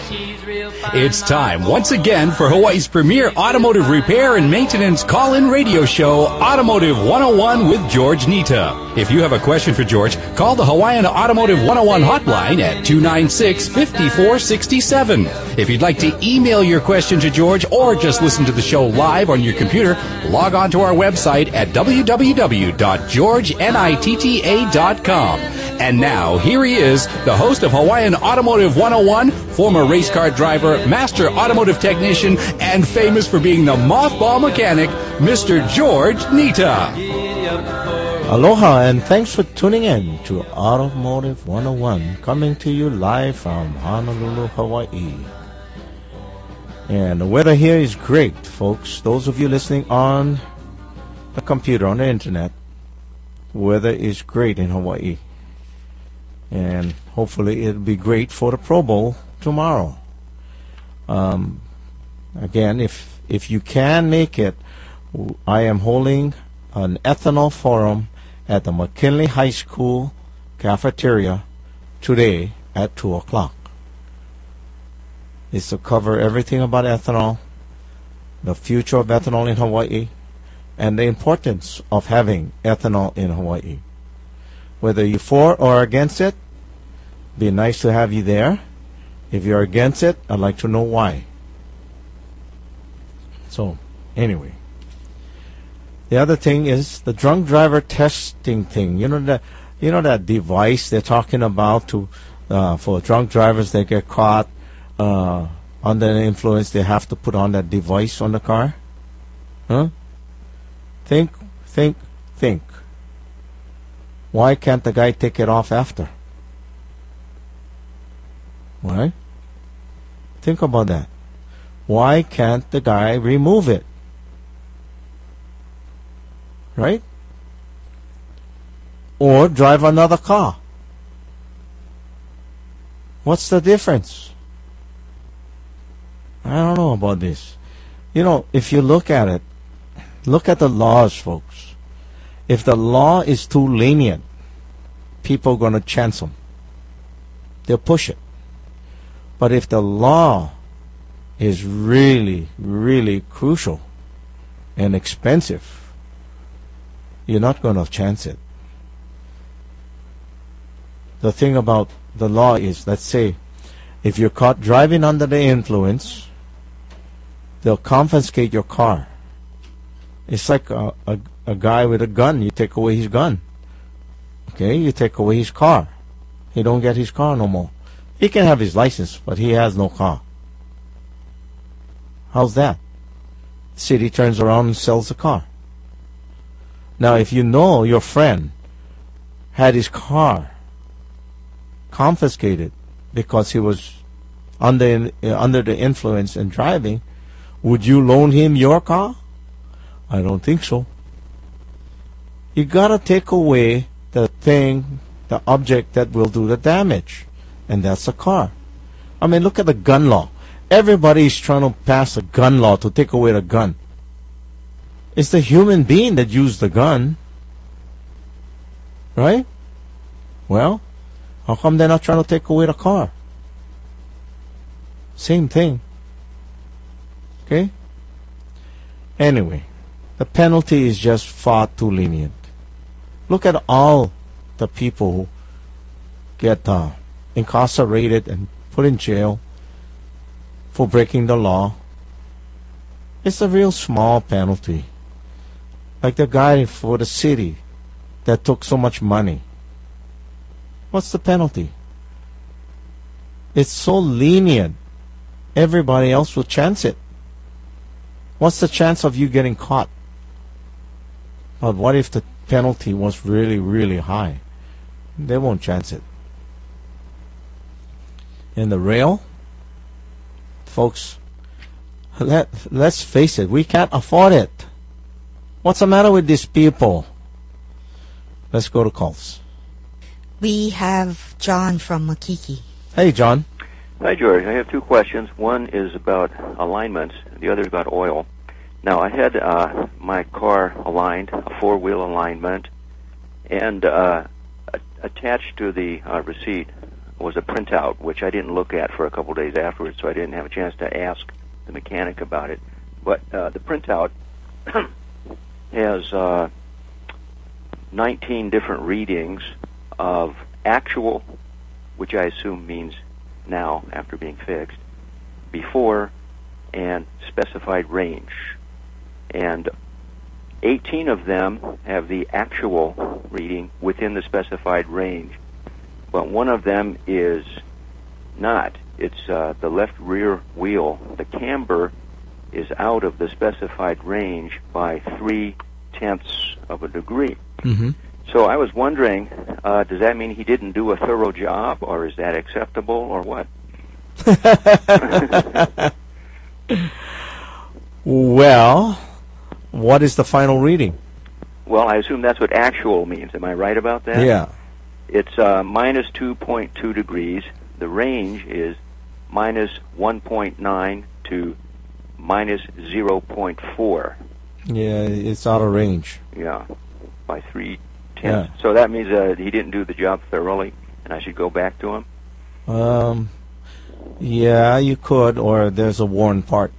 It's time once again for Hawaii's premier automotive repair and maintenance call-in radio show, Automotive 101 with George Nita. If you have a question for George, call the Hawaiian Automotive 101 hotline at 296-5467. If you'd like to email your question to George or just listen to the show live on your computer, log on to our website at www.georgenitta.com. And now, here he is, the host of Hawaiian Automotive 101, former race car driver, master automotive technician, and famous for being the mothball mechanic, Mr. George Nita. Aloha, and thanks for tuning in to Automotive 101, coming to you live from Honolulu, Hawaii. And the weather here is great, folks. Those of you listening on the computer, on the internet, weather is great in Hawaii. And hopefully it'll be great for the Pro Bowl tomorrow. Again, if you can make it, I am holding an ethanol forum at the McKinley High School cafeteria today at 2 o'clock. It's to cover everything about ethanol, the future of ethanol in Hawaii, and the importance of having ethanol in Hawaii. Whether you're for or against it, be nice to have you there. If you're against it, I'd like to know why. So, anyway. The other thing is the drunk driver testing thing. You know that device they're talking about to for drunk drivers that get caught under the influence. They have to put on that device on the car. Huh? Think. Why can't the guy take it off after? Why? Think about that. Why can't the guy remove it? Right? Or drive another car. What's the difference? I don't know about this. You know, if you look at it, look at the laws, folks. If the law is too lenient, people are going to chance them. They'll push it. But if the law is really, really crucial and expensive, you're not going to chance it. The thing about the law is, let's say, if you're caught driving under the influence, they'll confiscate your car. It's like a guy with a gun. You take away his gun. Okay, you take away his car. He don't get his car no more. He can have his license, but he has no car. How's that? City turns around and sells the car. Now, if you know your friend had his car confiscated because he was under the influence and driving, would you loan him your car? I don't think so. You gotta take away the thing, the object that will do the damage, and that's a car. I mean, look at the gun law. Everybody is trying to pass a gun law to take away the gun. It's the human being that used the gun, right? Well, how come they're not trying to take away the car? Same thing. Okay? Anyway, the penalty is just far too lenient. Look at all the people who get incarcerated and put in jail for breaking the law. It's a real small penalty. Like the guy for the city that took so much money. What's the penalty? It's so lenient. Everybody else will chance it. What's the chance of you getting caught? But what if the penalty was really, really high? They won't chance it. In the rail, folks, let's face it, we can't afford it. What's the matter with these people? Let's go to calls. We have John from Makiki. Hey, John. Hi, George. I have two questions. One is about alignments. The other is about oil. Now, I had my car aligned, a four-wheel alignment, and attached to the receipt was a printout, which I didn't look at for a couple days afterwards, so I didn't have a chance to ask the mechanic about it. But the printout has 19 different readings of actual, which I assume means now after being fixed, before, and specified range. And 18 of them have the actual reading within the specified range, but one of them is not. It's the left rear wheel. The camber is out of the specified range by 0.3 of a degree. Mm-hmm. So I was wondering, does that mean he didn't do a thorough job, or is that acceptable, or what? Well, what is the final reading? Well, I assume that's what actual means. Am I right about that? Yeah. It's minus 2.2 degrees. The range is minus 1.9 to minus 0.4. Yeah, it's out of range. Yeah, by 0.3. Yeah. So that means he didn't do the job thoroughly, and I should go back to him? Yeah, you could, or there's a worn part.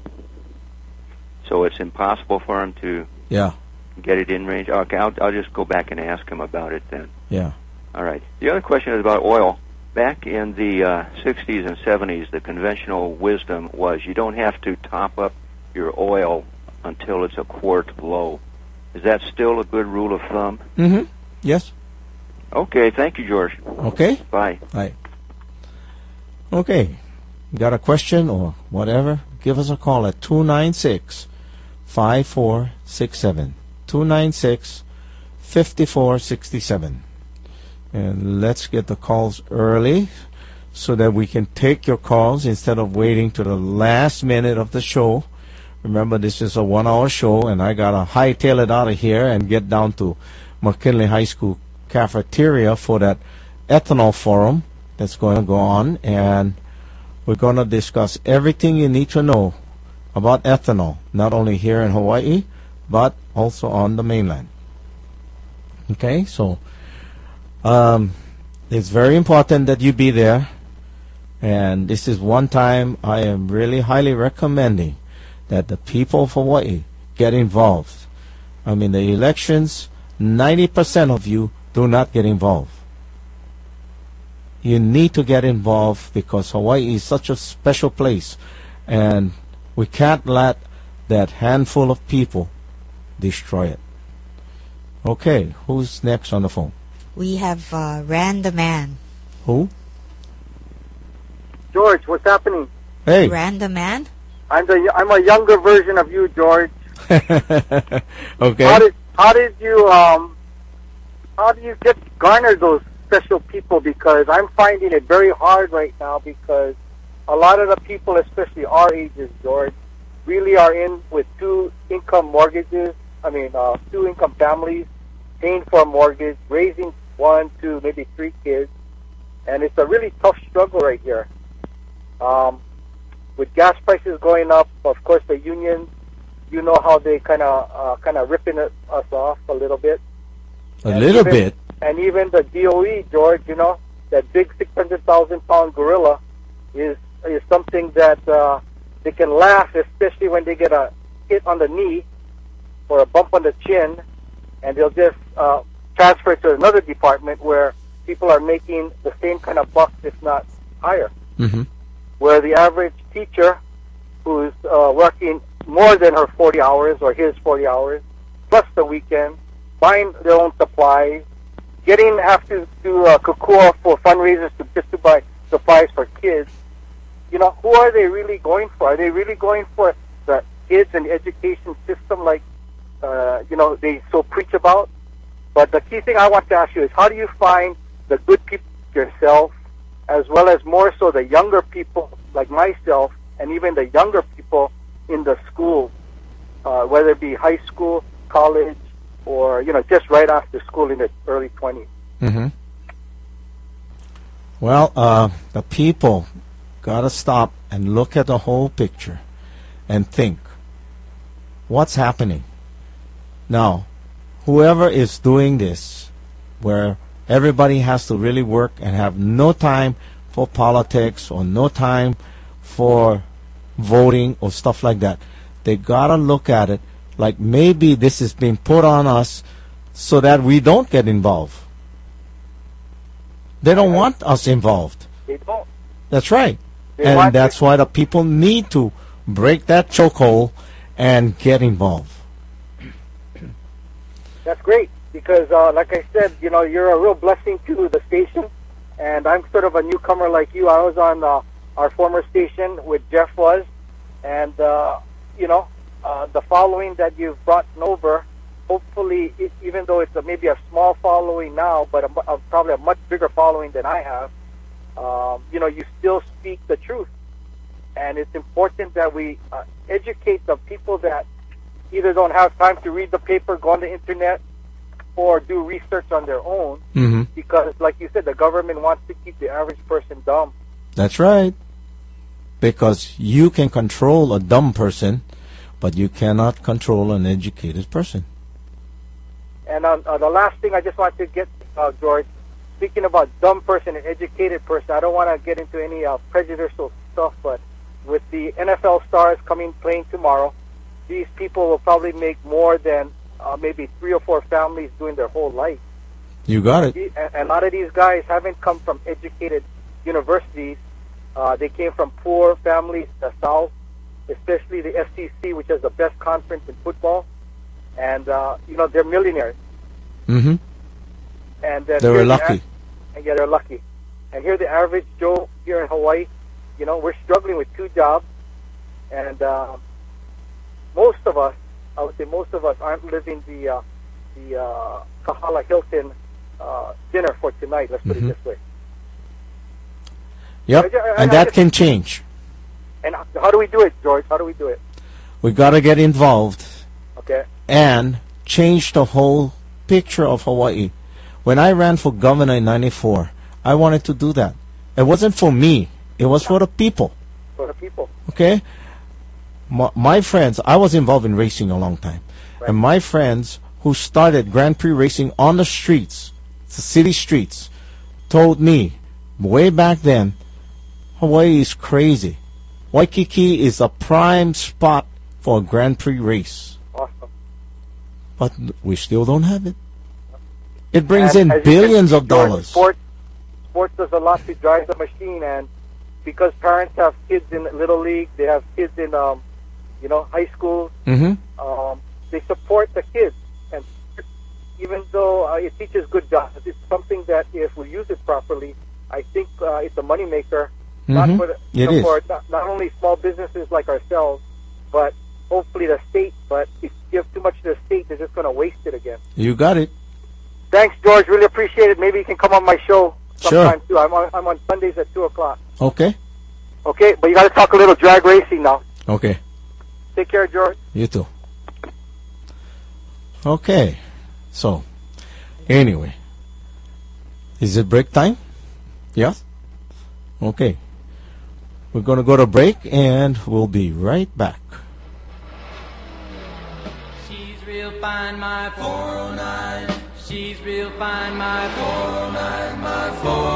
So it's impossible for him to Yeah. get it in range? Okay, I'll just go back and ask him about it then. Yeah. All right. The other question is about oil. Back in the 60s and 70s, the conventional wisdom was you don't have to top up your oil until it's a quart low. Is that still a good rule of thumb? Mm-hmm. Yes. Okay, thank you, George. Okay. Bye. Right. Okay. Got a question or whatever? Give us a call at 296-5467. 296-5467. And let's get the calls early so that we can take your calls instead of waiting to the last minute of the show. Remember, this is a 1-hour show, and I got to hightail it out of here and get down to McKinley High School cafeteria for that ethanol forum that's going to go on. And we're going to discuss everything you need to know about ethanol, not only here in Hawaii, but also on the mainland. Okay, so it's very important that you be there. And this is one time I am really highly recommending that the people of Hawaii get involved. I mean, the elections, 90% of you do not get involved. You need to get involved because Hawaii is such a special place, and we can't let that handful of people destroy it. Okay, who's next on the phone? We have Rand the Man. Who? George, what's happening? Hey. Rand the Man? I'm a younger version of you, George. Okay. How did you garner those special people? Because I'm finding it very hard right now because a lot of the people, especially our ages, George, really are in with two-income mortgages. I mean, two-income families paying for a mortgage, raising 1, 2, maybe 3 kids, and it's a really tough struggle right here. With gas prices going up, of course, the unions, you know how they kind of ripping us off a little bit. A little bit. And even the DOE, George, you know, that big 600,000-pound gorilla is something that they can laugh, especially when they get a hit on the knee or a bump on the chin, and they'll just transfer to another department where people are making the same kind of bucks, if not higher. Mm-hmm. Where the average teacher who's working more than her 40 hours or his 40 hours, plus the weekend, buying their own supplies, have to do kukua for fundraisers just to buy supplies for kids. You know, who are they really going for? Are they really going for the kids and the education system like, they so preach about? But the key thing I want to ask you is, how do you find the good people yourself, as well as more so the younger people like myself, and even the younger people in the schools, whether it be high school, college, or, just right after school in the early 20s? Mm-hmm. Well, the people got to stop and look at the whole picture and think, what's happening? Now, whoever is doing this, where Everybody has to really work and have no time for politics or no time for voting or stuff like that. They gotta look at it like maybe this is being put on us so that we don't get involved. They don't want us involved. They don't. That's right. They And want that's why the people need to break that chokehold and get involved. That's great because, like I said, you know, you're a real blessing to the station, and I'm sort of a newcomer like you. I was on our former station with Jeff was, and you know, the following that you've brought over, hopefully, even though it's maybe a small following now, but probably a much bigger following than I have, you know, you still speak the truth. And it's important that we educate the people that either don't have time to read the paper, go on the internet, or do research on their own. Mm-hmm. Because, like you said, the government wants to keep the average person dumb. That's right. Because you can control a dumb person, but you cannot control an educated person. And the last thing I just want to get, George, speaking about dumb person and educated person, I don't want to get into any prejudicial stuff, but with the NFL stars playing tomorrow, these people will probably make more than maybe 3 or 4 families doing their whole life. You got it. And a lot of these guys haven't come from educated universities. They came from poor families in the South, especially the SEC, which is the best conference in football. And, you know, they're millionaires. Mm-hmm. And They were lucky. Yeah, they're lucky. And here, the average Joe here in Hawaii, you know, we're struggling with 2 jobs. And most of us, I would say most of us aren't living the Kahala Hilton dinner for tonight. Let's put it this way. Yep, and that can change. And how do we do it, George? How do we do it? We got to get involved Okay. and change the whole picture of Hawaii. When I ran for governor in '94, I wanted to do that. It wasn't for me. It was for the people. For the people. Okay? My friends, I was involved in racing a long time. Right. And my friends who started Grand Prix racing on the streets, the city streets, told me way back then, Hawaii is crazy. Waikiki is a prime spot for a Grand Prix race. Awesome. But we still don't have it. It brings And in as you billions can of see, George, dollars. Sports does a lot to drive the machine, and because parents have kids in Little League, they have kids in, you know, high school, Mm-hmm. they support the kids. And even though it teaches good jobs, it's something that if we use it properly, I think it's a moneymaker. Not for, It is. for not only small businesses like ourselves, but hopefully the state. But if you give too much to the state, they're just going to waste it again. You got it. Thanks, George. Really appreciate it. Maybe you can come on my show sometime Sure. too. I'm on Sundays at 2:00. Okay. Okay, but you got to talk a little drag racing now. Okay. Take care, George. You too. Okay. So, anyway. Is it break time? Yes? Okay. We're going to go to break, and we'll be right back. She's real fine, my 409. She's real fine, my 409, my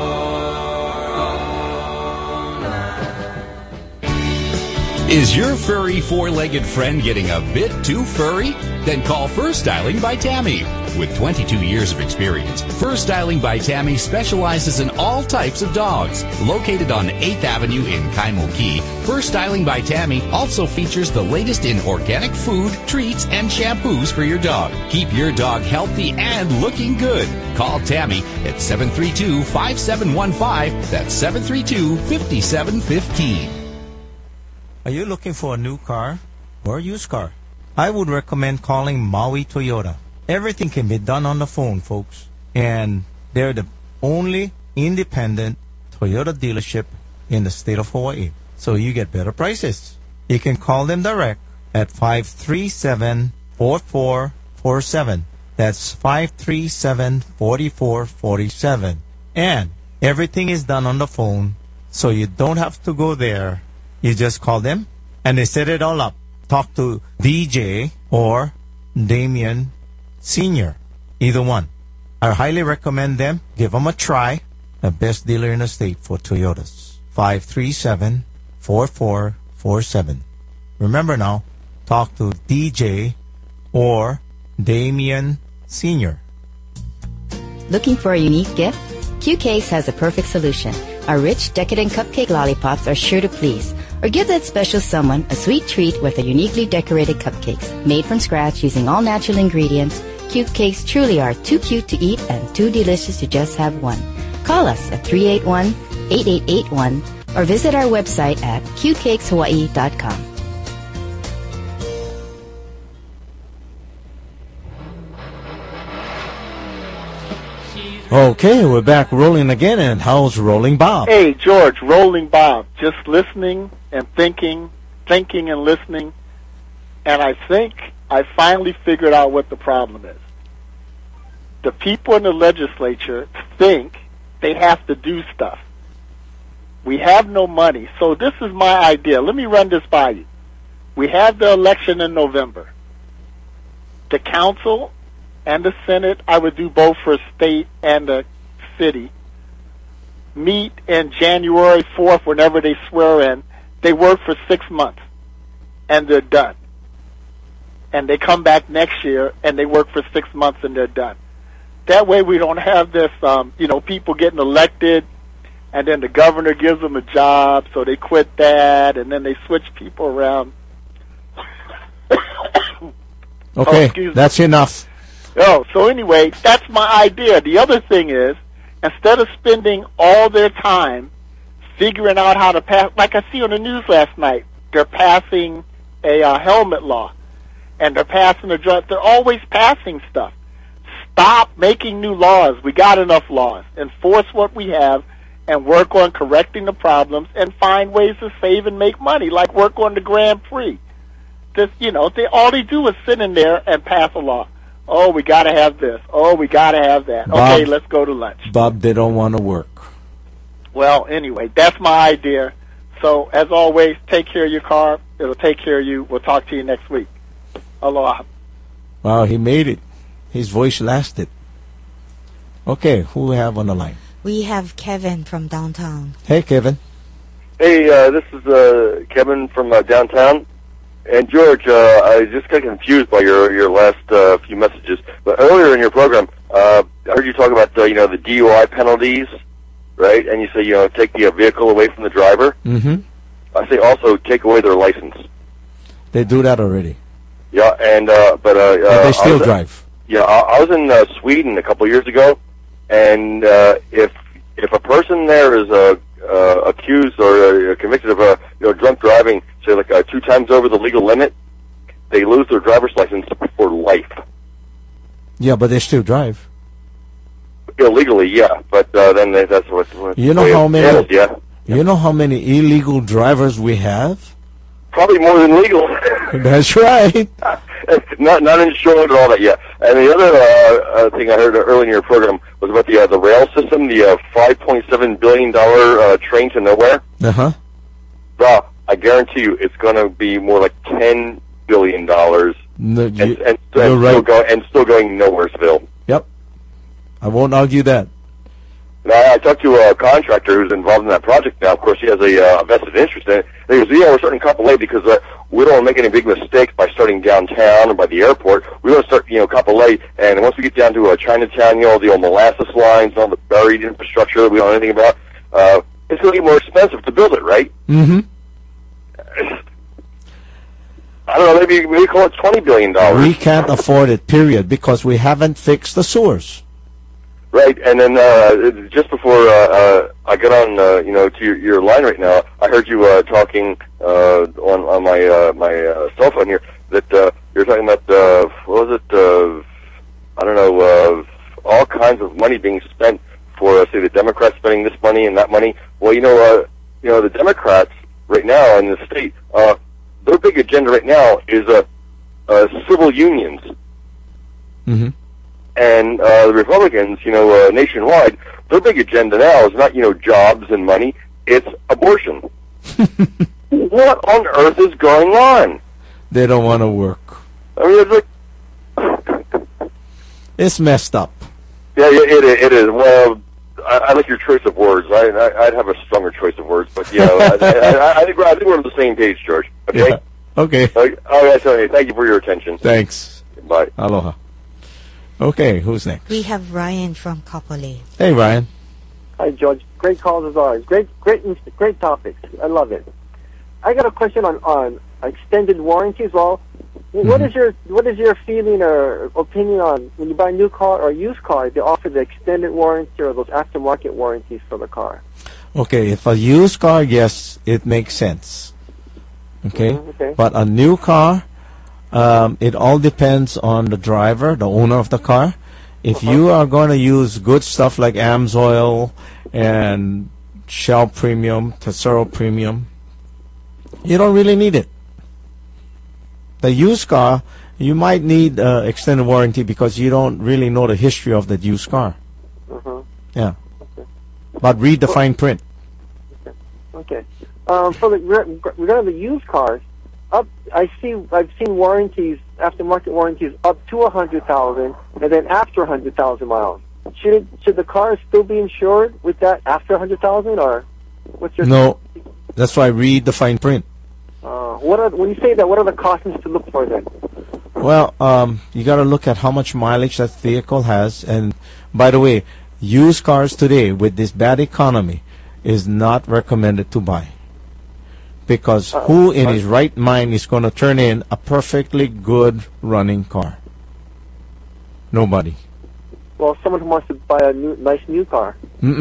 409. Is your furry four-legged friend getting a bit too furry? Then call Fur Styling by Tammy. With 22 years of experience, Fur Styling by Tammy specializes in all types of dogs. Located on 8th Avenue in Kaimoki, Fur Styling by Tammy also features the latest in organic food, treats, and shampoos for your dog. Keep your dog healthy and looking good. Call Tammy at 732-5715. That's 732-5715. Are you looking for a new car or a used car? I would recommend calling Maui Toyota. Everything can be done on the phone, folks. And they're the only independent Toyota dealership in the state of Hawaii. So you get better prices. You can call them direct at 537-4447. That's 537-4447. And everything is done on the phone, so you don't have to go there. You just call them, and they set it all up. Talk to DJ or Damien Sr., either one. I highly recommend them. Give them a try. The best dealer in the state for Toyotas. 537-4447. Remember now, talk to DJ or Damien Sr. Looking for a unique gift? Q Cakes has the perfect solution. Our rich, decadent cupcake lollipops are sure to please. Or give that special someone a sweet treat with a uniquely decorated cupcakes. Made from scratch using all natural ingredients, Q Cakes truly are too cute to eat and too delicious to just have one. Call us at 381-8881 or visit our website at qcakeshawaii.com. Okay, we're back rolling again, and how's Rolling Bob? Hey, George, Rolling Bob. Just listening and thinking and listening, and I think I finally figured out what the problem is. The people in the legislature think they have to do stuff. We have no money, so this is my idea. Let me run this by you. We have the election in November. The council and the Senate, I would do both for state and the city, meet in January 4th whenever they swear in. They work for 6 months, and they're done. And they come back next year, and they work for 6 months, and they're done. That way we don't have this, people getting elected, and then the governor gives them a job, so they quit that, and then they switch people around. Okay, that's enough. Oh, so anyway, that's my idea. The other thing is, instead of spending all their time figuring out how to pass, like I see on the news last night, they're passing a helmet law, and they're passing a drug. They're always passing stuff. Stop making new laws. We got enough laws. Enforce what we have and work on correcting the problems and find ways to save and make money, like work on the Grand Prix. Just, all they do is sit in there and pass a law. Oh, we got to have this. Oh, we got to have that. Bob, okay, let's go to lunch. Bob, they don't want to work. Well, anyway, that's my idea. So, as always, take care of your car. It'll take care of you. We'll talk to you next week. Aloha. Wow, he made it. His voice lasted. Okay, who we have on the line? We have Kevin from downtown. Hey, Kevin. Hey, this is Kevin from downtown. And George, I just got confused by your last few messages. But earlier in your program, I heard you talk about the DUI penalties, right? And you say take the vehicle away from the driver. Mm-hmm. I say also take away their license. They do that already. Yeah, and but they still drive. Yeah, I was in Sweden a couple of years ago, and if a person there is accused or convicted of drunk driving, say like 2 times over the legal limit, they lose their driver's license for life. Yeah, but they still drive. Illegally, yeah, but then that's what you know how many. Handled, yeah. You know how many illegal drivers we have? Probably more than legal. That's right. Not insured or all that yet. And the other thing I heard earlier in your program was about the rail system, the $5.7 billion train to nowhere. Uh-huh. Bro, I guarantee you it's going to be more like $10 billion you're right. Still going nowheresville. Yep. I won't argue that. Now, I talked to a contractor who's involved in that project now. Of course, he has a vested interest in it. And he goes, we're starting Kapolei because we don't want to make any big mistakes by starting downtown or by the airport. We want to start, Kapolei, and once we get down to Chinatown, the old molasses lines, all the buried infrastructure that we don't know anything about, it's going to get more expensive to build it, right? Mm-hmm. I don't know, maybe call it $20 billion. We can't afford it, period, because we haven't fixed the sewers. Right, and then just before I got on, to your line right now, I heard you talking on my cell phone here that you're talking about what was it? I don't know, all kinds of money being spent for say the Democrats spending this money and that money. Well, the Democrats right now in the state, their big agenda right now is civil unions. Mm-hmm. And the Republicans, nationwide, their big agenda now is not, jobs and money, it's abortion. What on earth is going on? They don't want to work. I mean, it's like... It's messed up. Yeah, it is. Well, I like your choice of words. I'd have a stronger choice of words, but I think we're on the same page, George. Okay. Yeah. Okay. Okay. So thank you for your attention. Thanks. Bye. Aloha. Okay, who's next? We have Ryan from Kapolei. Hey, Ryan. Hi, George. Great calls as always. Great topics. I love it. I got a question on extended warranties. Well, what is your feeling or opinion on when you buy a new car or a used car? They offer the extended warranty or those aftermarket warranties for the car. Okay, if a used car, yes, it makes sense. Okay, okay. But a new car, it all depends on the driver, the owner of the car. If you are going to use good stuff like AMSOIL and Shell Premium, Tesoro Premium, you don't really need it. The used car, you might need extended warranty because you don't really know the history of that used car. Yeah. Okay. But read the fine print. Okay. Regarding the used cars, I've seen warranties, aftermarket warranties up to 100,000, and then after 100,000 miles. Should the car still be insured with that after 100,000, or what's your? No, that's why I read the fine print. When you say that, what are the cautions to look for then? Well, you got to look at how much mileage that vehicle has, and by the way, used cars today with this bad economy is not recommended to buy. Because who in his right mind is going to turn in a perfectly good running car? Nobody. Well, someone who wants to buy a nice new car.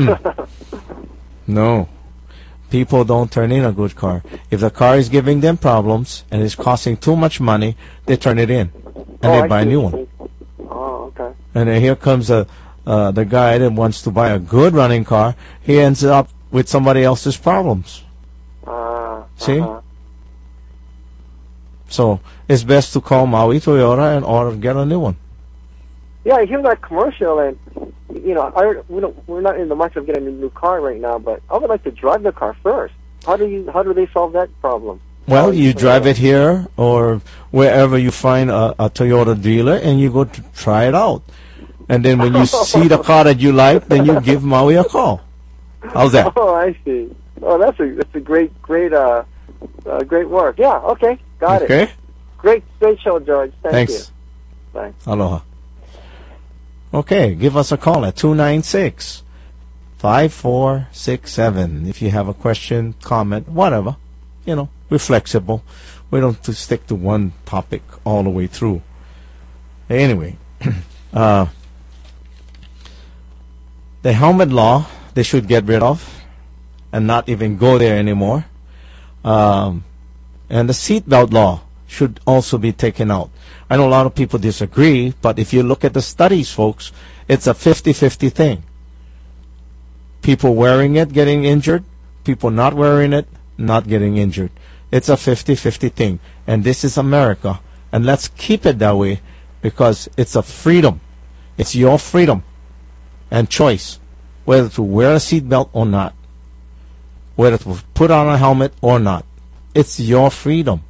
No. People don't turn in a good car. If the car is giving them problems and is costing too much money, they turn it in. And they buy a new one. Oh, okay. And then here comes the guy that wants to buy a good running car. He ends up with somebody else's problems. See? So it's best to call Maui Toyota or get a new one. Yeah, I hear that commercial, and we're not in the market of getting a new car right now, but I would like to drive the car first. How do they solve that problem? Well, you drive it here or wherever you find a Toyota dealer, and you go to try it out. And then when you see the car that you like, then you give Maui a call. How's that? Oh, I see. Oh, that's a great work. Yeah, okay, got it. Okay. Great show, George. Thanks. You. Bye. Aloha. Okay, give us a call at 296-5467 if you have a question, comment, whatever. We're flexible. We don't have to stick to one topic all the way through. Anyway, the helmet law, they should get rid of and not even go there anymore. And the seatbelt law should also be taken out. I know a lot of people disagree, but if you look at the studies, folks, it's a 50-50 thing. People wearing it getting injured, people not wearing it not getting injured. It's a 50-50 thing. And this is America. And let's keep it that way because it's a freedom. It's your freedom and choice whether to wear a seatbelt or not, whether to put on a helmet or not. It's your freedom.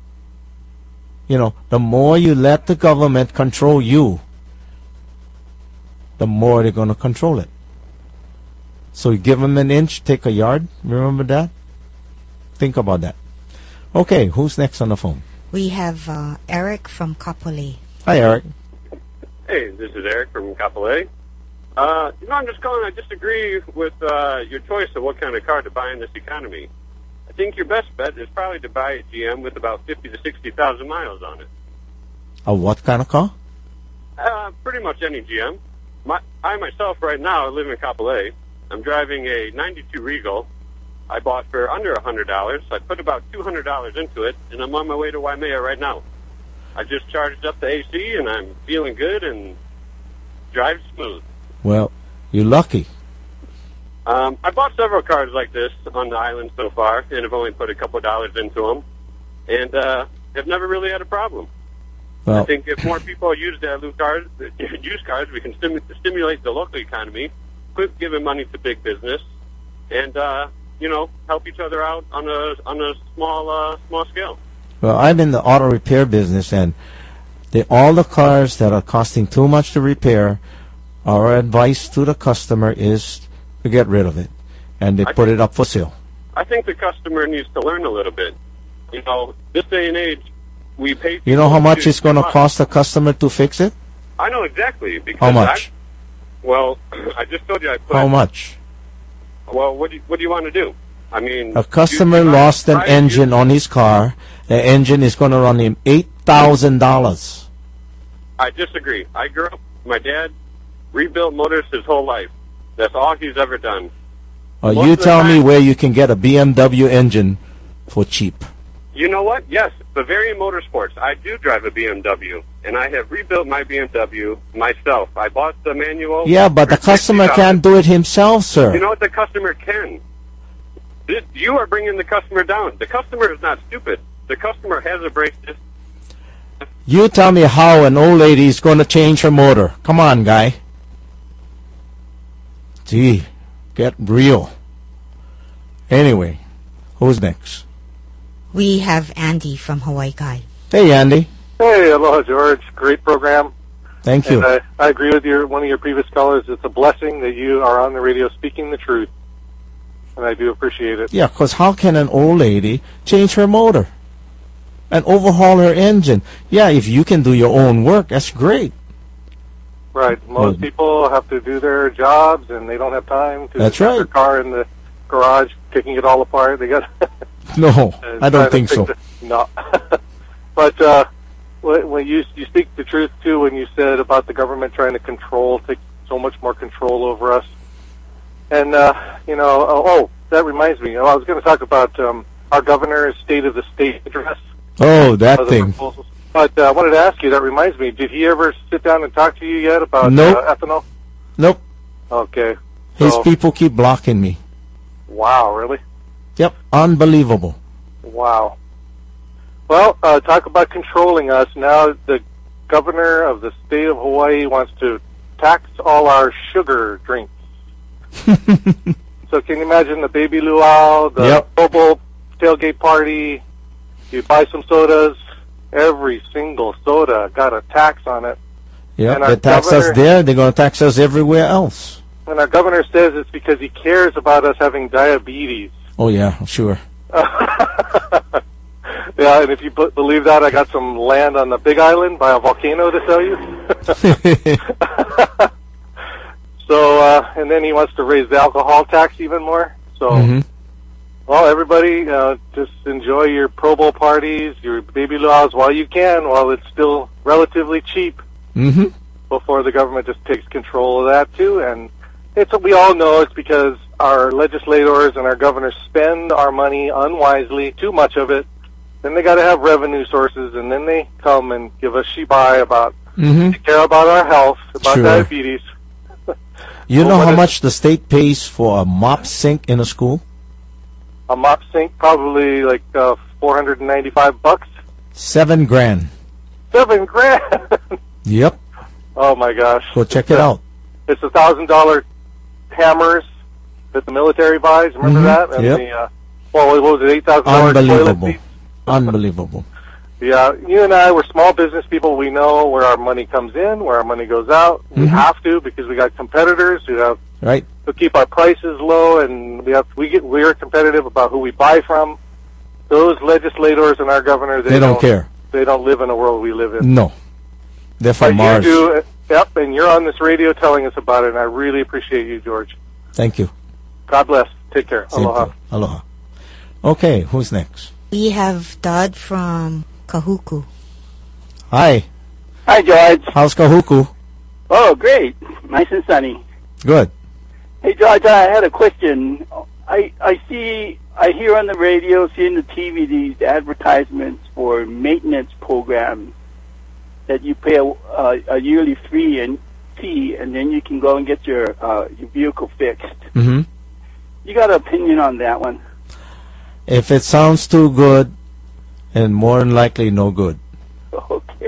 The more you let the government control you, the more they're going to control it. So you give them an inch, take a yard. Remember that? Think about that. Okay, who's next on the phone? We have Eric from Kapolei. Hi, Eric. Hey, this is Eric from Kapolei. I'm just calling. I disagree with your choice of what kind of car to buy in this economy. I think your best bet is probably to buy a GM with about 50 to 60,000 miles on it. A what kind of car? Pretty much any GM. I myself right now live in Kapolei. I'm driving a 92 Regal. I bought for under $100. I put about $200 into it, and I'm on my way to Waimea right now. I just charged up the AC, and I'm feeling good and drive smooth. Well, you're lucky. I bought several cars like this on the island so far, and have only put a couple dollars into them, and have never really had a problem. Well, I think if more people use their used cars, we can stimulate the local economy, quit giving money to big business, and help each other out on a small scale. Well, I'm in the auto repair business, and all the cars that are costing too much to repair our advice to the customer is to get rid of it, and they put it up for sale. I think the customer needs to learn a little bit. You know, this day and age, we pay. You know how much it's going to cost the customer to fix it? I know exactly. Because How much? Well, I just told you I put. How much? Well, what do you want to do? I mean, A customer lost an engine on his car. The engine is going to run him $8,000. I disagree. I grew up. My dad rebuilt motors his whole life. That's all he's ever done. Most You of the tell me time- where you can get a BMW engine for cheap. You know what? Yes, Bavarian Motorsports. I do drive a BMW, and I have rebuilt my BMW myself. I bought the manual. Yeah, but the for customer $60. can't do it himself, sir. You know what? The customer can. You are bringing the customer down. The customer is not stupid. The customer has embraced this. You tell me how an old lady is going to change her motor. Come on, guy. Gee, get real. Anyway, who's next? We have Andy from Hawaii Guy. Hey, Andy. Hey, aloha, George. Great program. Thank you. And I agree with one of your previous callers. It's a blessing that you are on the radio speaking the truth, and I do appreciate it. Yeah, because how can an old lady change her motor and overhaul her engine? Yeah, if you can do your own work, that's great. Right. Most people have to do their jobs, and they don't have time to That's have right. their car in the garage, taking it all apart. They got. No, I don't think so. No. But when you speak the truth too, when you said about the government trying to take so much more control over us, and that reminds me. I was going to talk about our governor's State of the State address. Oh, that of the thing. proposals. But I wanted to ask you. That reminds me. Did he ever sit down and talk to you yet about Nope. ethanol? Nope. Okay. His So- people keep blocking me. Wow, really? Yep, unbelievable. Wow. Well, talk about controlling us. Now the governor of the state of Hawaii wants to tax all our sugar drinks. So can you imagine the baby luau, the Yep. Bobo tailgate party, you buy some sodas, every single soda got a tax on it. Yeah, And our they tax us governor- there, they're going to tax us everywhere else. And our governor says it's because he cares about us having diabetes. Oh, yeah, sure. Yeah, and if you believe that, I got some land on the Big Island by a volcano to sell you. So, and then he wants to raise the alcohol tax even more. So, Mm-hmm. well, everybody, just enjoy your Pro Bowl parties, your baby luau's while you can, while it's still relatively cheap, Mm-hmm. before the government just takes control of that too. And we all know it's because our legislators and our governors spend our money unwisely, too much of it. Then they got to have revenue sources, and then they come and give us shibai about Mm-hmm. care about our health, about Sure. diabetes. You Well, know what how is- much the state pays for a mop sink in a school? A mop sink, probably like $495. $7 grand. $7,000. Yep. Oh my gosh! Go check it out. It's $1,000 hammers that the military buys. Remember Mhm. that? And Yep. the what was it? $8,000 toilet Unbelievable. seats. Unbelievable. Yeah, you and I, we're small business people. We know where our money comes in, where our money goes out. We Mhm. have to because we got competitors who have Right? to keep our prices low, and we're competitive about who we buy from. Those legislators and our governor, They don't care. They don't live in the world we live in. No. They're But from Mars. you do, yep, and you're on this radio telling us about it, and I really appreciate you, George. Thank you. God bless. Take care. Same Aloha. to you. Aloha. Okay, who's next? We have Dodd from Kahuku. Hi. Hi, George. How's Kahuku? Oh, great. Nice and sunny. Good. Hey, George, I had a question. I hear on the radio, see on the TV these advertisements for maintenance programs that you pay a yearly fee, and then you can go and get your vehicle fixed. Mm-hmm. You got an opinion on that one? If it sounds too good, and more than likely no good. Okay.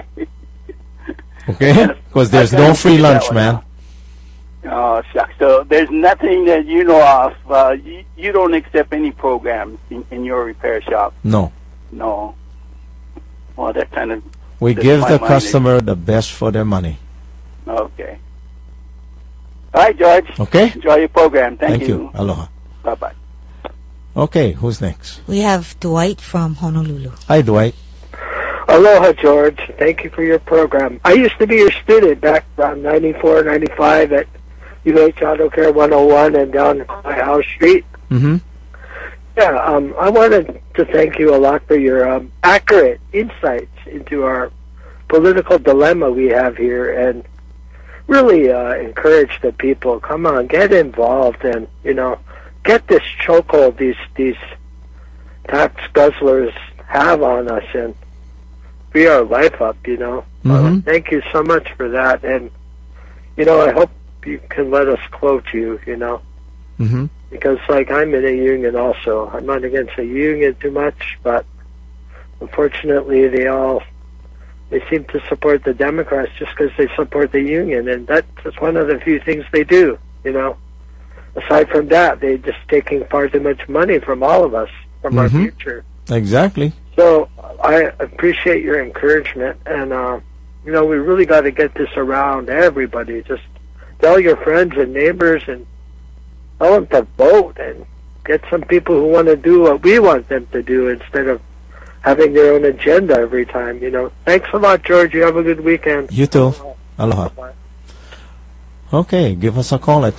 Okay? Because there's I kinda no free figured that lunch, one man. out. Oh, shucks. So there's nothing that you know of. You don't accept any programs in your repair shop? No. No. Well, that kind of... We that's give my the mind. customer the best for their money. Okay. All right, George. Okay? Enjoy your program. Thank you. Aloha. Bye-bye. Okay, who's next? We have Dwight from Honolulu. Hi, Dwight. Aloha, George. Thank you for your program. I used to be your student back around 94, 95 at UH Auto Care 101 and down my house street. Mm-hmm. Yeah, I wanted to thank you a lot for your accurate insights into our political dilemma we have here, and really encourage the people, come on, get involved and, get this chokehold these tax guzzlers have on us and free our life up, Mm-hmm. Thank you so much for that. And, I hope you can let us quote you, Mm-hmm. because, I'm in a union also. I'm not against the union too much, but unfortunately they seem to support the Democrats just because they support the union, and that's just one of the few things they do, Aside from that, they're just taking far too much money from all of us, from our future. Exactly. So I appreciate your encouragement, and, we really got to get this around everybody. Just tell your friends and neighbors and tell them to vote and get some people who want to do what we want them to do instead of having their own agenda every time, Thanks a lot, George. You have a good weekend. You too. Aloha. Okay, give us a call at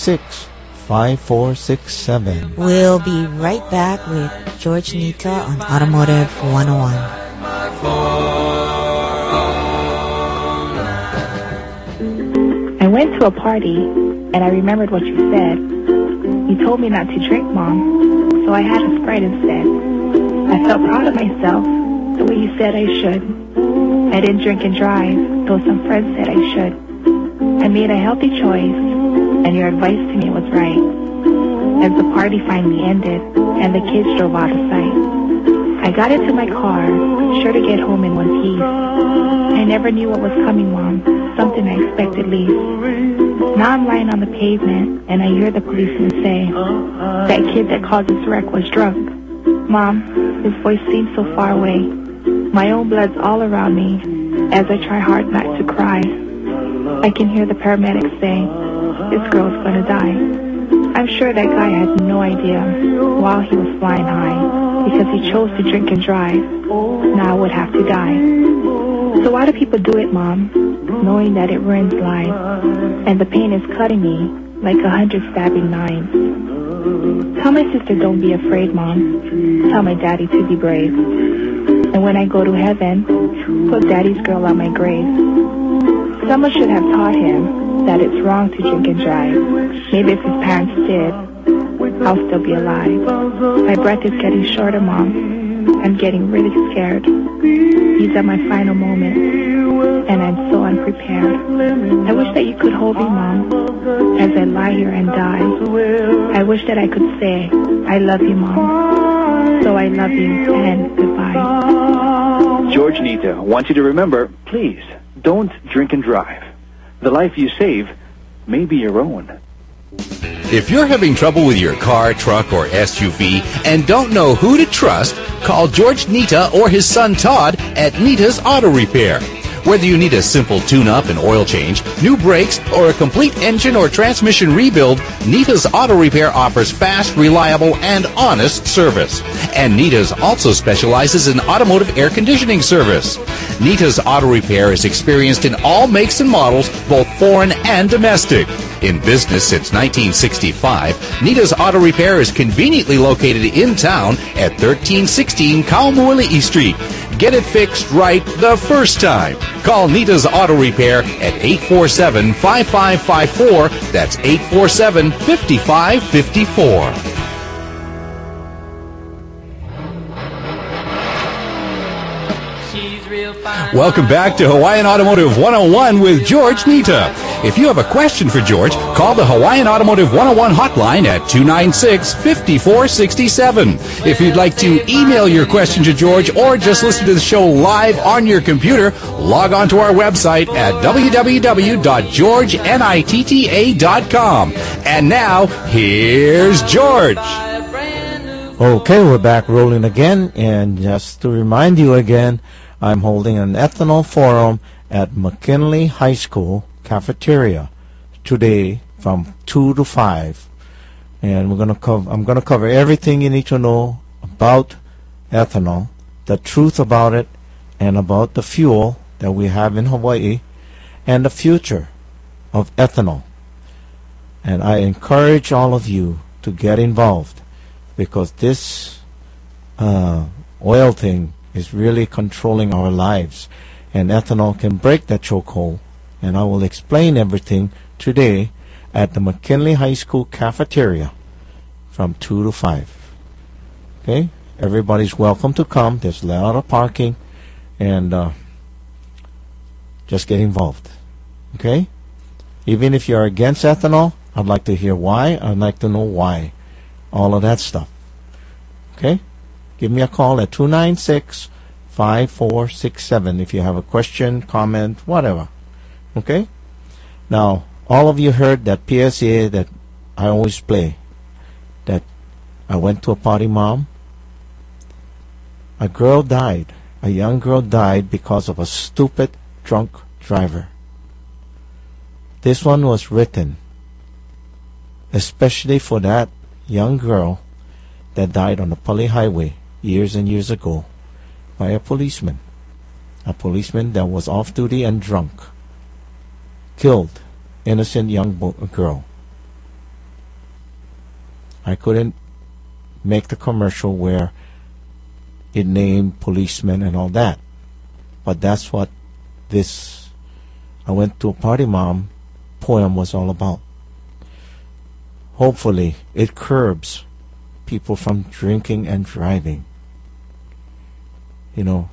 296-5467. We'll be right back with George Nita on Automotive 101. I went to a party, and I remembered what you said. You told me not to drink, Mom, so I had a Sprite instead. I felt proud of myself, the way you said I should. I didn't drink and drive, though some friends said I should. I made a healthy choice, and your advice to me was right. As the party finally ended, and the kids drove out of sight, I got into my car, sure to get home in one piece. I never knew what was coming, Mom, something I expected least. Now I'm lying on the pavement, and I hear the policeman say, that kid that caused this wreck was drunk. Mom, his voice seems so far away. My own blood's all around me as I try hard not to cry. I can hear the paramedics say, this girl's gonna die. I'm sure that guy had no idea while he was flying high because he chose to drink and drive. Now I would have to die. So why do people do it, Mom, knowing that it ruins lives and the pain is cutting me like 100 stabbing knives? Tell my sister don't be afraid, Mom. Tell my daddy to be brave. And when I go to heaven, put daddy's girl on my grave. Someone should have taught him that it's wrong to drink and drive. Maybe if his parents did, I'll still be alive. My breath is getting shorter, Mom. I'm getting really scared. These are my final moments, and I'm so unprepared. I wish that you could hold me, Mom, as I lie here and die. I wish that I could say, I love you, Mom. So I love you, and goodbye. George Nita wants you to remember, please, don't drink and drive. The life you save may be your own. If you're having trouble with your car, truck, or SUV and don't know who to trust, call George Nita or his son Todd at Nita's Auto Repair. Whether you need a simple tune-up and oil change, new brakes, or a complete engine or transmission rebuild, Nita's Auto Repair offers fast, reliable, and honest service. And Nita's also specializes in automotive air conditioning service. Nita's Auto Repair is experienced in all makes and models, both foreign and domestic. In business since 1965, Nita's Auto Repair is conveniently located in town at 1316 Kaumuali'i Street. Get it fixed right the first time. Call Nita's Auto Repair at 847-5554. That's 847-5554. Welcome back to Hawaiian Automotive 101 with George Nita. If you have a question for George, call the Hawaiian Automotive 101 hotline at 296-5467. If you'd like to email your question to George or just listen to the show live on your computer, log on to our website at www.georgenitta.com. And now, here's George. Okay, we're back rolling again, and just to remind you again, I'm holding an ethanol forum at McKinley High School cafeteria today from 2 to 5. And I'm going to cover everything you need to know about ethanol, the truth about it, and about the fuel that we have in Hawaii, and the future of ethanol. And I encourage all of you to get involved, because this oil thing is really controlling our lives, and ethanol can break that chokehold. And I will explain everything today at the McKinley High School cafeteria from 2 to 5. Okay? Everybody's welcome to come. There's a lot of parking, and just get involved. Okay? Even if you're against ethanol, I'd like to hear why. I'd like to know why. All of that stuff. Okay? Give me a call at 296-5467 if you have a question, comment, whatever. Okay? Now, all of you heard that PSA that I always play, that I went to a party, Mom. A girl died. A young girl died because of a stupid drunk driver. This one was written especially for that young girl that died on the Pali Highway years and years ago by a policeman. A policeman that was off duty and drunk. Killed innocent young girl. I couldn't make the commercial where it named policemen and all that. But that's what this I Went to a Party, Mom poem was all about. Hopefully it curbs people from drinking and driving. You know,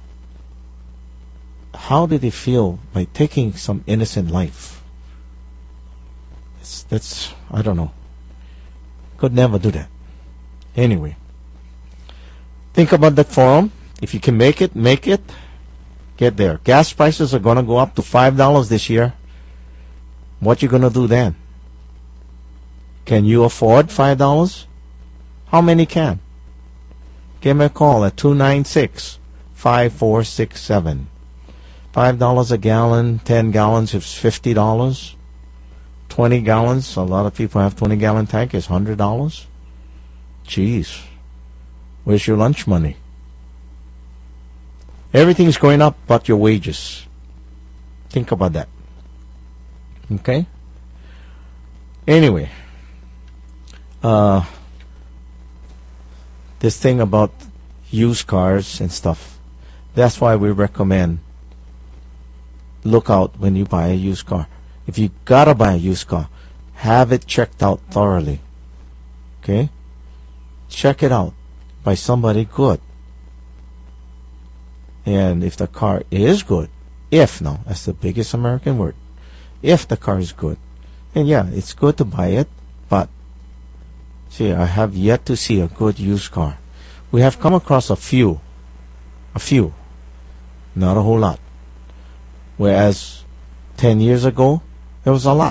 how did they feel by taking some innocent life? That's I don't know. Could never do that. Anyway, think about that forum. If you can make it, get there. Gas prices are going to go up to $5 this year. What you going to do then? Can you afford $5? How many can? Give me a call at 296-5467. $5 a gallon, 10 gallons is $50. 20 gallons, a lot of people have 20-gallon tank, is $100. Jeez. Where's your lunch money? Everything's going up but your wages. Think about that. Okay? Anyway, this thing about used cars and stuff, that's why we recommend look out when you buy a used car. If you gotta buy a used car, have it checked out thoroughly. Okay? Check it out by somebody good. And if the car is good, that's the biggest American word. If the car is good, then yeah, it's good to buy it, but see, I have yet to see a good used car. We have come across a few, not a whole lot. Whereas 10 years ago, there was a lot.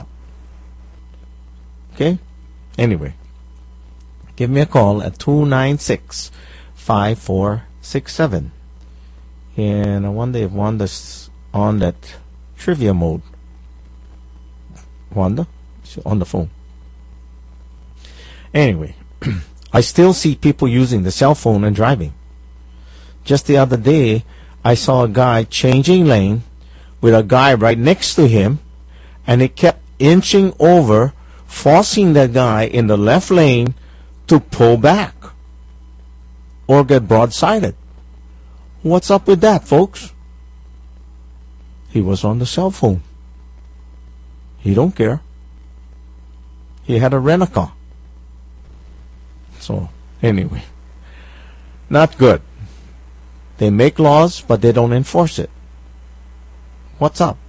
Okay? Anyway, give me a call at 296-5467. And I wonder if Wanda's on that trivia mode. Wanda? She's on the phone. Anyway, I still see people using the cell phone and driving. Just the other day, I saw a guy changing lane with a guy right next to him, and he kept inching over, forcing that guy in the left lane to pull back or get broadsided. What's up with that, folks? He was on the cell phone. He don't care. He had a rent-a-car. So, anyway, not good. They make laws, but they don't enforce it. What's up?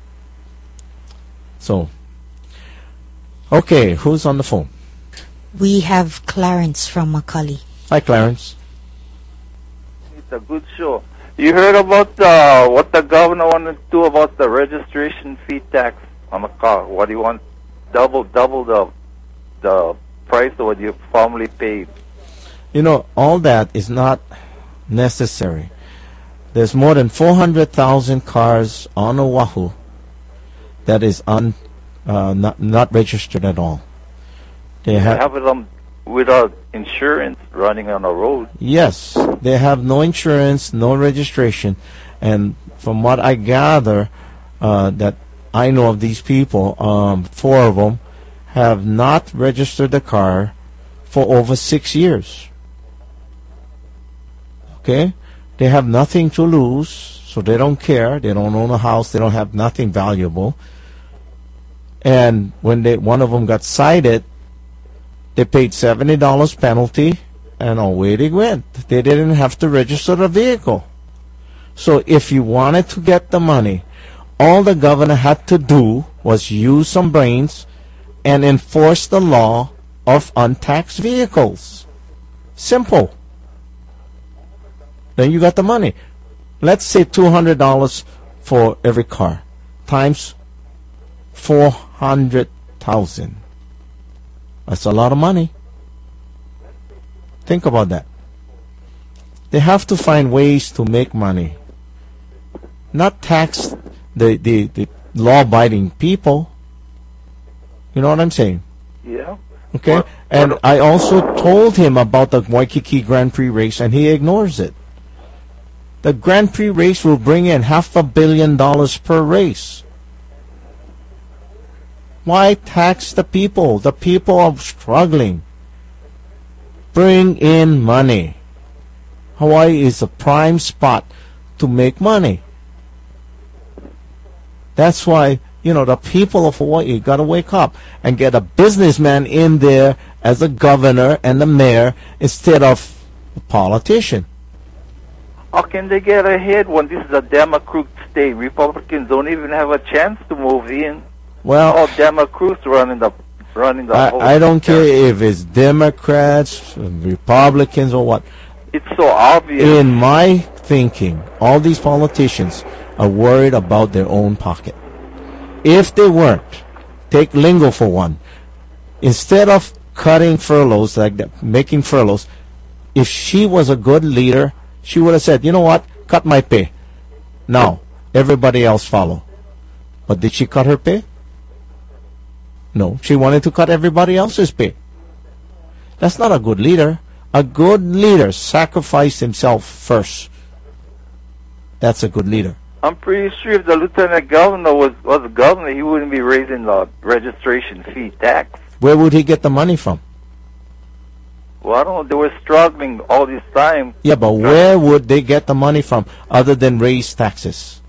So, okay, who's on the phone? We have Clarence from Macaulay. Hi, Clarence. It's a good show. You heard about what the governor wanted to do about the registration fee tax on a car? What do you want? Double the price of what you formerly paid. You know, all that is not necessary. There's more than 400,000 cars on Oahu that is not registered at all. They have them without insurance running on the road. Yes, they have no insurance, no registration, and from what I gather, that I know of these people, 4 of them have not registered the car for over 6 years. Okay, they have nothing to lose, so they don't care. They don't own a house. They don't have nothing valuable. And when one of them got cited, they paid $70 penalty, and away they went. They didn't have to register the vehicle. So if you wanted to get the money, all the governor had to do was use some brains and enforce the law of untaxed vehicles. Simple. Then you got the money. Let's say $200 for every car times 400,000. That's a lot of money. Think about that. They have to find ways to make money, not tax the law-abiding people. You know what I'm saying? Yeah. Okay. And I also told him about the Waikiki Grand Prix race, and he ignores it. The Grand Prix race will bring in $500 million per race. Why tax the people? The people are struggling. Bring in money. Hawaii is a prime spot to make money. That's why, the people of Hawaii got to wake up and get a businessman in there as a governor and the mayor instead of a politician. How can they get ahead when this is a Democrat state? Republicans don't even have a chance to move in. Well, all Democrats running the whole. I don't care if it's Democrats, Republicans, or what. It's so obvious. In my thinking, all these politicians are worried about their own pocket. If they weren't, take Lingo for one. Instead of cutting furloughs like that, making furloughs, if she was a good leader, she would have said, you know what, cut my pay. Now, everybody else follow. But did she cut her pay? No, she wanted to cut everybody else's pay. That's not a good leader. A good leader sacrificed himself first. That's a good leader. I'm pretty sure if the lieutenant governor was governor, he wouldn't be raising the registration fee tax. Where would he get the money from? Well, I don't know. They were struggling all this time. Yeah, but where would they get the money from other than raise taxes?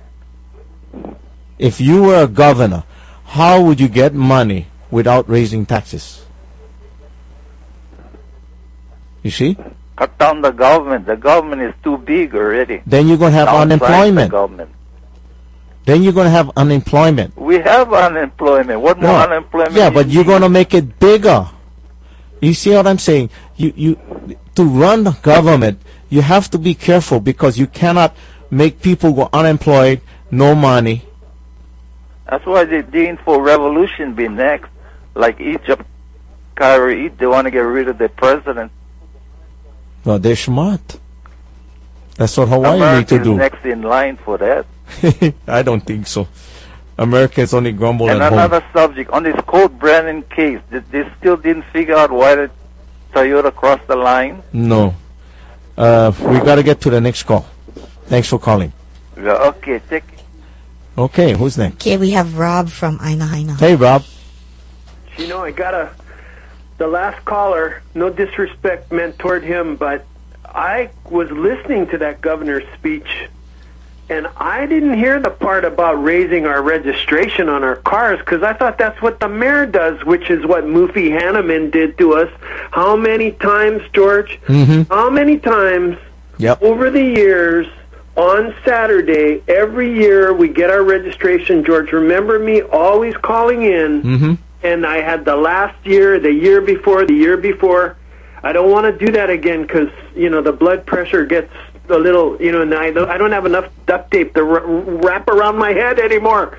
If you were a governor, how would you get money without raising taxes? You see? Cut down the government. The government is too big already. Then you're going to have unemployment. The then you're going to have unemployment. We have unemployment. What more unemployment? Yeah, but you're going to make it bigger. You see what I'm saying? You to run the government, you have to be careful because you cannot make people go unemployed, no money. That's why the info revolution be next. Like Egypt, Cairo, they want to get rid of the president. Well, they're smart. That's what Hawaii need to do. Next in line for that. I don't think so. Americans only grumble and at home. And another subject, on this Code Brennan case, they still didn't figure out why the Toyota crossed the line? No. We got to get to the next call. Thanks for calling. Yeah, okay, take it. Okay, who's next? Okay, we have Rob from Aina Haina. Hey, Rob. I got the last caller, no disrespect meant toward him, but I was listening to that governor's speech, and I didn't hear the part about raising our registration on our cars, because I thought that's what the mayor does, which is what Mufi Hanneman did to us. How many times, George? How many times over the years on Saturday, every year we get our registration, George? Remember me always calling in, and I had the last year, the year before, the year before. I don't want to do that again because, the blood pressure gets a little, and I don't have enough duct tape to wrap around my head anymore.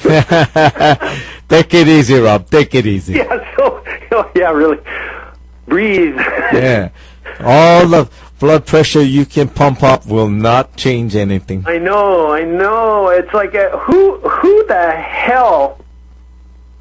Take it easy, Rob. Take it easy. Yeah, really. Breathe. Yeah. All the blood pressure you can pump up will not change anything. I know. It's like, who the hell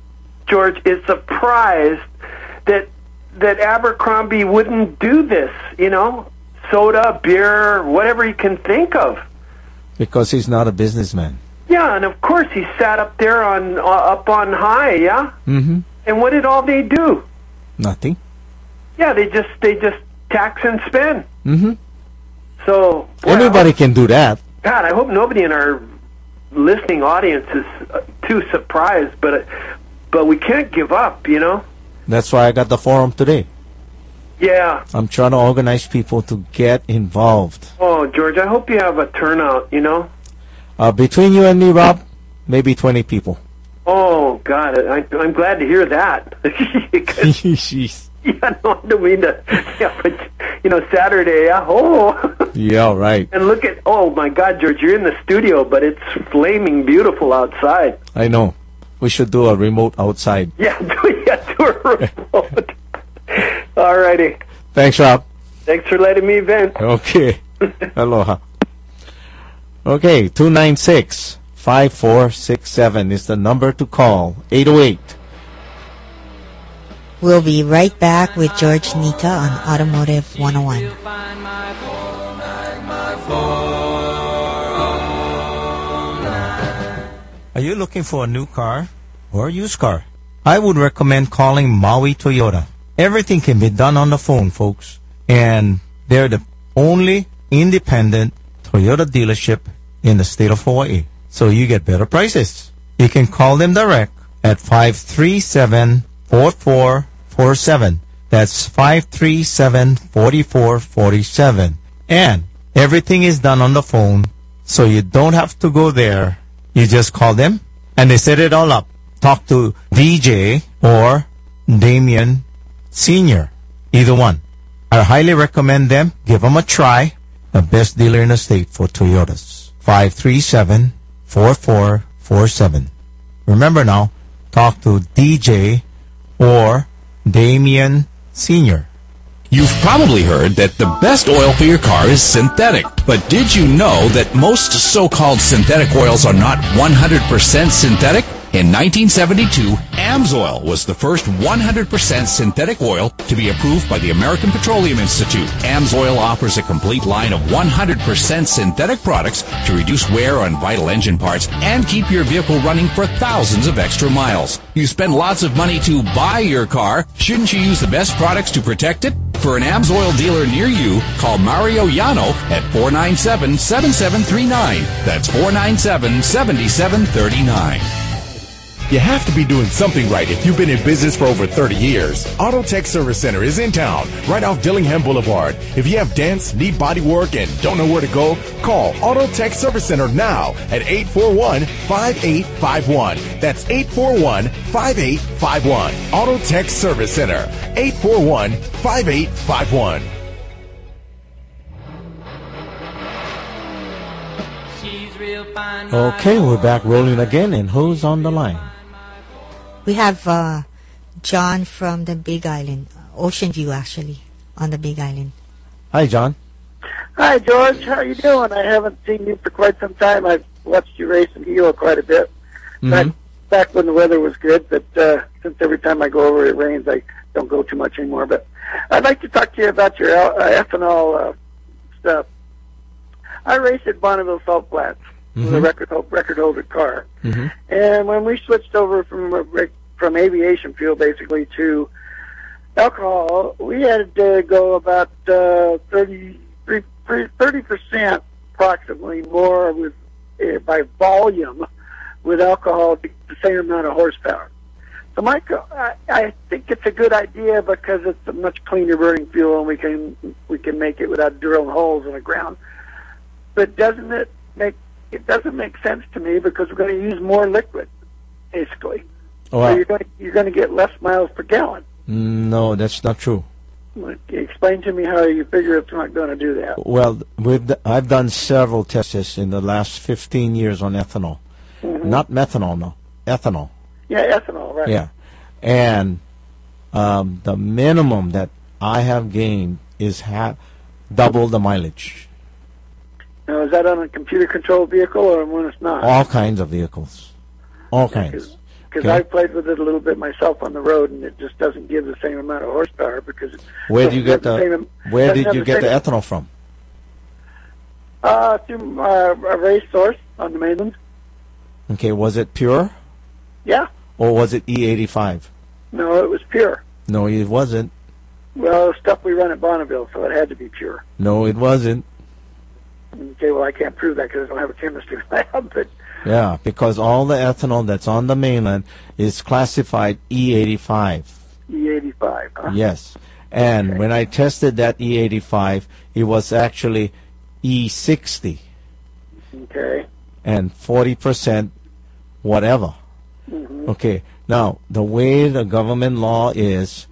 George, is surprised that Abercrombie wouldn't do this, you know? Soda, beer, whatever he can think of. Because he's not a businessman. Yeah, and of course he sat up there up on high, yeah? Mm-hmm. And what did all they do? Nothing. Yeah, they just tax and spend. Mm-hmm. So anybody can do that. God, I hope nobody in our listening audience is too surprised, but we can't give up, you know? That's why I got the forum today. Yeah. I'm trying to organize people to get involved. Oh, George, I hope you have a turnout, you know? Between you and me, Rob, maybe 20 people. Oh, God, I'm glad to hear that. Jeez. Yeah, no, I don't mean to. Yeah, but, you know, Saturday, yeah, oh. Yeah, right. And look at, oh, my God, George, you're in the studio, but it's flaming beautiful outside. I know. We should do a remote outside. Yeah, do a remote. All righty. Thanks, Rob. Thanks for letting me vent. Okay. Aloha. Okay, 296-5467 is the number to call. 808. We'll be right back with George Nita on Automotive 101. Are you looking for a new car or a used car? I would recommend calling Maui Toyota. Everything can be done on the phone, folks. And they're the only independent Toyota dealership in the state of Hawaii. So you get better prices. You can call them direct at 537-4447. That's 537-4447. And everything is done on the phone, so you don't have to go there. You just call them, and they set it all up. Talk to DJ or Damien Sr., either one. I highly recommend them. Give them a try. The best dealer in the state for Toyotas. 537-4447. Remember now, talk to DJ or Damien Sr. You've probably heard that the best oil for your car is synthetic. But did you know that most so-called synthetic oils are not 100% synthetic? In 1972, AMSOIL was the first 100% synthetic oil to be approved by the American Petroleum Institute. AMSOIL offers a complete line of 100% synthetic products to reduce wear on vital engine parts and keep your vehicle running for thousands of extra miles. You spend lots of money to buy your car. Shouldn't you use the best products to protect it? For an AMSOIL dealer near you, call Mario Yano at 497-7739. That's 497-7739. You have to be doing something right if you've been in business for over 30 years. Auto Tech Service Center is in town, right off Dillingham Boulevard. If you have dents, need body work, and don't know where to go, call Auto Tech Service Center now at 841-5851. That's 841-5851. Auto Tech Service Center, 841-5851. Okay, we're back rolling again, and who's on the line? We have John from the Big Island, Ocean View actually, on the Big Island. Hi, John. Hi, George. How you doing? I haven't seen you for quite some time. I've watched you race in Hilo quite a bit. Back when the weather was good, but since every time I go over it rains, I don't go too much anymore. But I'd like to talk to you about your ethanol stuff. I raced at Bonneville Salt Flats with a record holder car. And when we switched over from aviation fuel basically to alcohol, we had to go about 30% approximately more with by volume with alcohol to the same amount of horsepower. So I think it's a good idea because it's a much cleaner burning fuel and we can make it without drilling holes in the ground. But doesn't it make sense to me because we're going to use more liquid, basically. Well, So you're going to get less miles per gallon. No, that's not true. Explain to me how you figure it's not going to do that. Well, I've done several tests in the last 15 years on ethanol. Not methanol, no. Ethanol. Yeah, ethanol, right. Yeah. And the minimum that I have gained is double the mileage. Now, is that on a computer-controlled vehicle or when it's not? All kinds of vehicles. All kinds. because Okay. I played with it a little bit myself on the road, and it just doesn't give the same amount of horsepower because. Where do you get doesn't have the? same- Where doesn't did have you the get the same- ethanol from? Through a race source on the mainland. Okay, was it pure Yeah. or was it E85? No, it was pure. No, it wasn't. Well, stuff we run at Bonneville, so it had to be pure. No, it wasn't. Okay, well, I can't prove that because I don't have a chemistry lab, but Yeah, because all the ethanol that's on the mainland is classified E85. E85. Huh? Yes. And when I tested that E85, it was actually E60 Okay. and 40% whatever. Mhm. Okay. Now, the way the government law is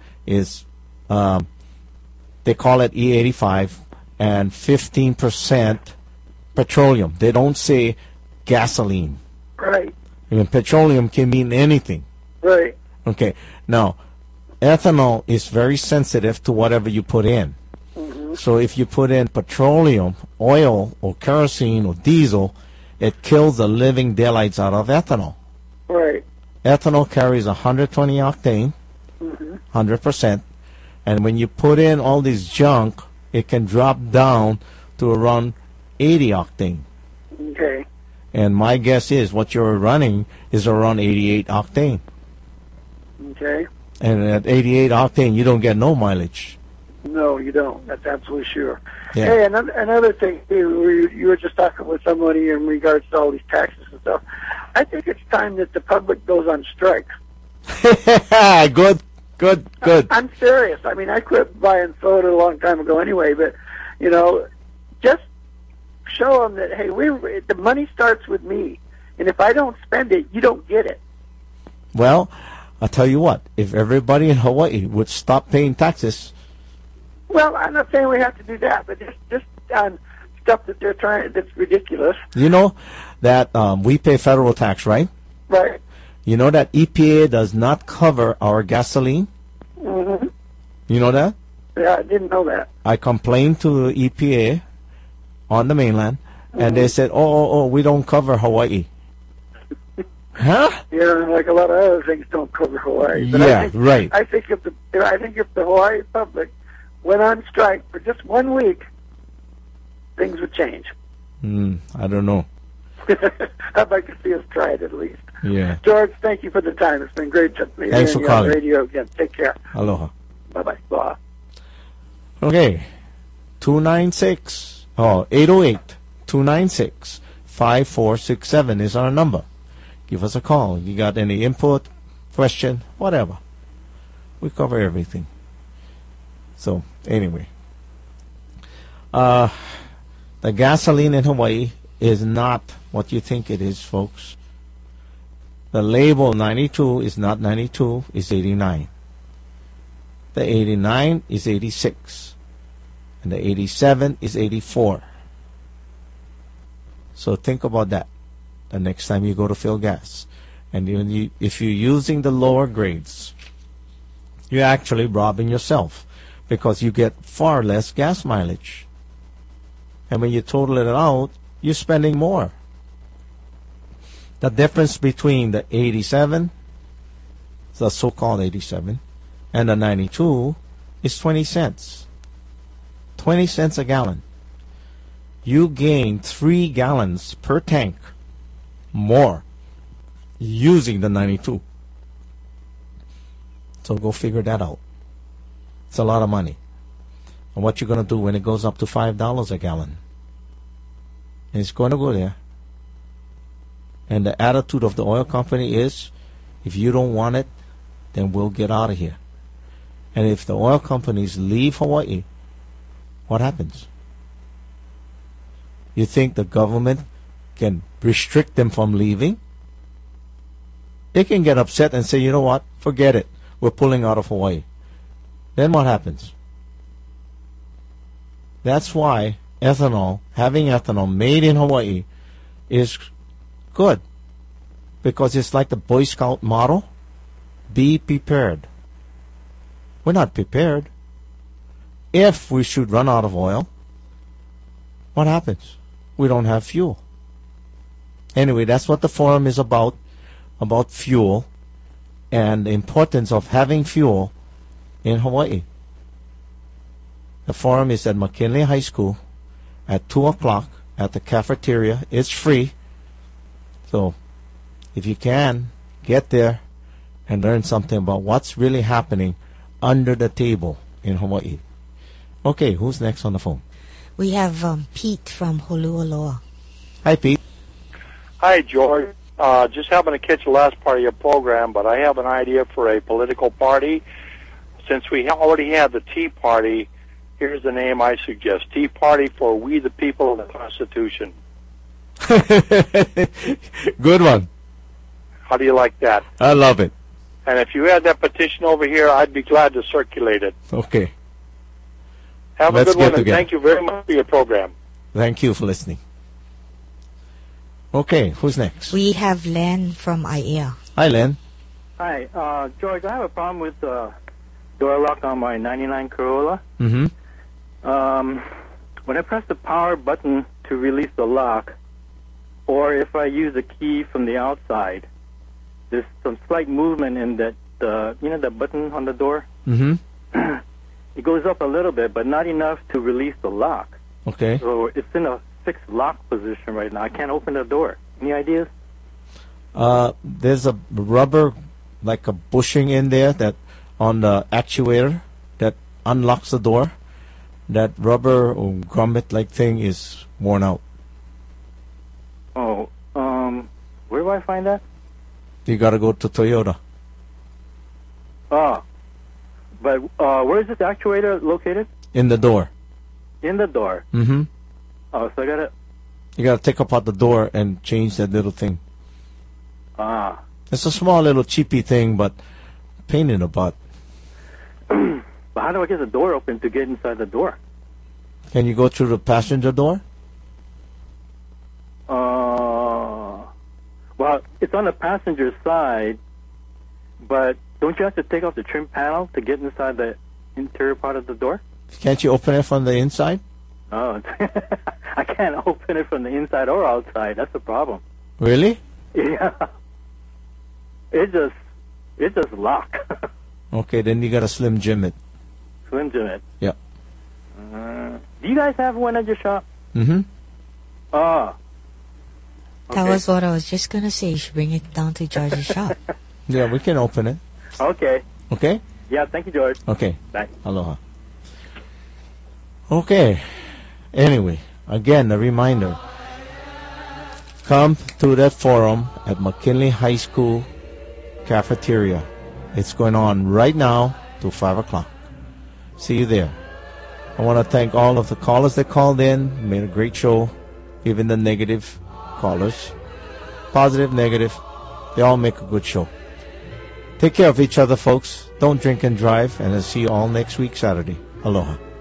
they call it E85 and 15% petroleum. They don't say gasoline. Right. I mean, petroleum can mean anything. Right. Okay. Now, ethanol is very sensitive to whatever you put in. So if you put in petroleum, oil, or kerosene, or diesel, it kills the living daylights out of ethanol. Right. Ethanol carries 120 octane, 100%. And when you put in all this junk, it can drop down to around 80 octane. Okay. And my guess is what you're running is around 88 octane. Okay. And at 88 octane, you don't get no mileage. No, you don't. That's absolutely sure. Yeah. Hey, another thing, you were just talking with somebody in regards to all these taxes and stuff. I think it's time that the public goes on strike. Good. I'm serious. I mean, I quit buying soda a long time ago anyway, but, you know, just show them that, hey, the money starts with me. And if I don't spend it, you don't get it. Well, I'll tell you what, if everybody in Hawaii would stop paying taxes, Well, I'm not saying we have to do that, but just on stuff that they're trying, that's ridiculous. you know that we pay federal tax, right? Right. You know that EPA does not cover our gasoline? Mm-hmm. You know that? Yeah, I didn't know that. I complained to EPA on the mainland, and they said, oh, we don't cover Hawaii. Huh? Yeah, like a lot of other things don't cover Hawaii. But Yeah, right. I think if the Hawaii public went on strike for just 1 week, things would change. I don't know. I'd like to see us try it at least. Yeah. George, thank you for the time. It's been great to hear Thanks for you on calling. the radio again. Take care. Aloha. Bye-bye. Bye. Okay. 808-296-5467 is our number. Give us a call. You got any input, question, whatever. We cover everything. So, anyway. The gasoline in Hawaii is not what you think it is, folks. The label 92 is not 92, it's 89. The 89 is 86. And the 87 is 84. So think about that the next time you go to fill gas. And if you're using the lower grades, you're actually robbing yourself because you get far less gas mileage. And when you total it out, you're spending more. The difference between the 87, the so-called 87, and the 92 is 20 cents. 20 cents a gallon. You gain 3 gallons per tank more using the 92. So go figure that out. It's a lot of money. And what you're going to do when it goes up to $5 a gallon? It's going to go there. And the attitude of the oil company is, if you don't want it, then we'll get out of here. And if the oil companies leave Hawaii, what happens? You think the government can restrict them from leaving? They can get upset and say, you know what, forget it. We're pulling out of Hawaii. Then what happens? That's why having ethanol made in Hawaii is good. Because it's like the Boy Scout motto, be prepared. We're not prepared. If we should run out of oil, what happens? We don't have fuel. Anyway, that's what the forum is about fuel. and the importance of having fuel in Hawaii. The forum is at McKinley High School at 2 o'clock at the cafeteria. It's free. So if you can, get there and learn something about what's really happening under the table in Hawaii. Okay, who's next on the phone? We have Pete from Holualoa. Hi, Pete. Hi, George. Just happened to catch the last part of your program, but I have an idea for a political party. Since we already have the Tea Party, here's the name I suggest. Tea Party for We the People of the Constitution. Good one. How do you like that? I love it. And if you had that petition over here, I'd be glad to circulate it. Okay. Have Let's a good get one, and together. thank you very much for your program. Thank you for listening. Okay, who's next? We have Len from IAEA. Hi, Len. Hi, George. I have a problem with the door lock on my 99 Corolla. Mm-hmm. When I press the power button to release the lock, or if I use a key from the outside, there's some slight movement in that, that button on the door. Mm-hmm. It goes up a little bit, but not enough to release the lock. Okay. So it's in a fixed lock position right now. I can't open the door. Any ideas? There's a rubber, like a bushing in there that on the actuator that unlocks the door. That rubber or grommet-like thing is worn out. Oh, where do I find that? You got to go to Toyota. Oh, but where is this actuator located? In the door. In the door. Mm-hmm. Oh, so I gotta. You got to take apart the door and change that little thing. Ah. It's a small little cheapy thing, but pain in the butt. But how do I get the door open to get inside the door? Can you go through the passenger door? Well, it's on the passenger side, but don't you have to take off the trim panel to get inside the interior part of the door? Can't you open it from the inside? Oh, I can't open it from the inside or outside. That's the problem. Really? Yeah. It just locked. Okay, then you got to Slim Jim it. Slim Jim it. Yeah. Do you guys have one at your shop? Mm-hmm. Oh. That was what I was just going to say. You should bring it down to George's shop. Yeah, we can open it. Okay. Okay? Yeah, thank you, George. Okay. Bye. Aloha. Okay. Anyway, again, a reminder. Come to that forum at McKinley High School cafeteria. It's going on right now till 5 o'clock. See you there. I want to thank all of the callers that called in. Made a great show. Even the negative callers. Positive, negative. They all make a good show. Take care of each other, folks. Don't drink and drive. And I'll see you all next week, Saturday. Aloha.